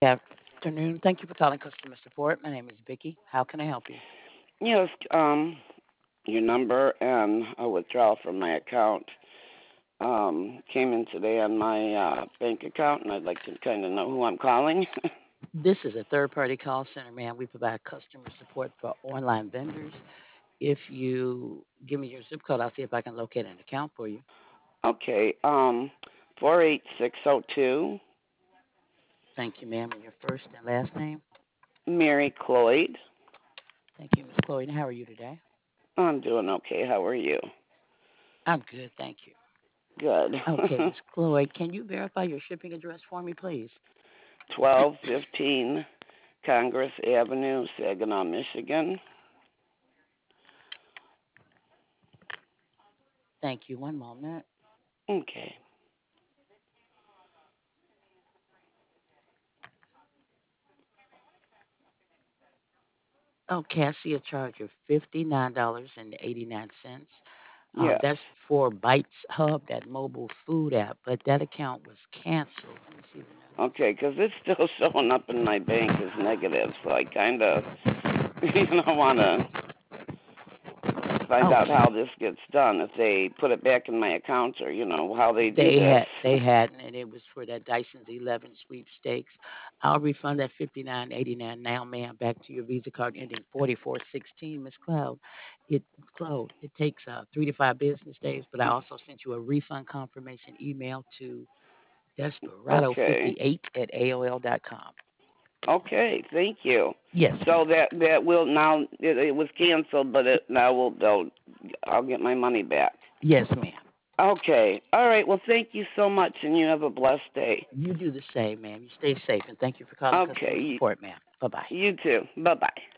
Good afternoon. Thank you for calling customer support. My name is Vicky. How can I help you? Yes, your number and a withdrawal from my account came in today on my bank account, and I'd like to kind of know who I'm calling. This is a third-party call center, ma'am. We provide customer support for online vendors. If you give me your zip code, I'll see if I can locate an account for you. Okay, 48602, Thank you, ma'am. And your first and last name? Mary Cloyd. Thank you, Miss Chloe. And how are you today? I'm doing okay. How are you? I'm good, thank you. Good. Okay, Miss Chloe, can you verify your shipping address for me, please? 1215 Congress Avenue, Saginaw, Michigan. Thank you. One moment. Okay. Okay, I see a charge of $59.89. Yes. That's for Bites Hub, that mobile food app, but that account was canceled. Let me see the notes. Okay, because it's still showing up in my bank as negative, so I kind of, want to find out Okay, how this gets done. If they put it back in my account, or how they do they this. had they hadn't, and it was for that Dyson's 11 sweepstakes. I'll refund that 59.89 now, ma'am, back to your Visa card ending 4416, Miss Cloud. It Cloud. It takes 3 to 5 business days, but I also sent you a refund confirmation email to Okay. desperado58@aol.com. Okay. Thank you. Yes, So ma'am. that will now it was canceled, but it now will I'll get my money back. Yes, ma'am. Okay. All right. Well, thank you so much, and you have a blessed day. You do the same, ma'am. You stay safe, and thank you for calling customer Okay. support, ma'am. Bye bye. You too. Bye bye.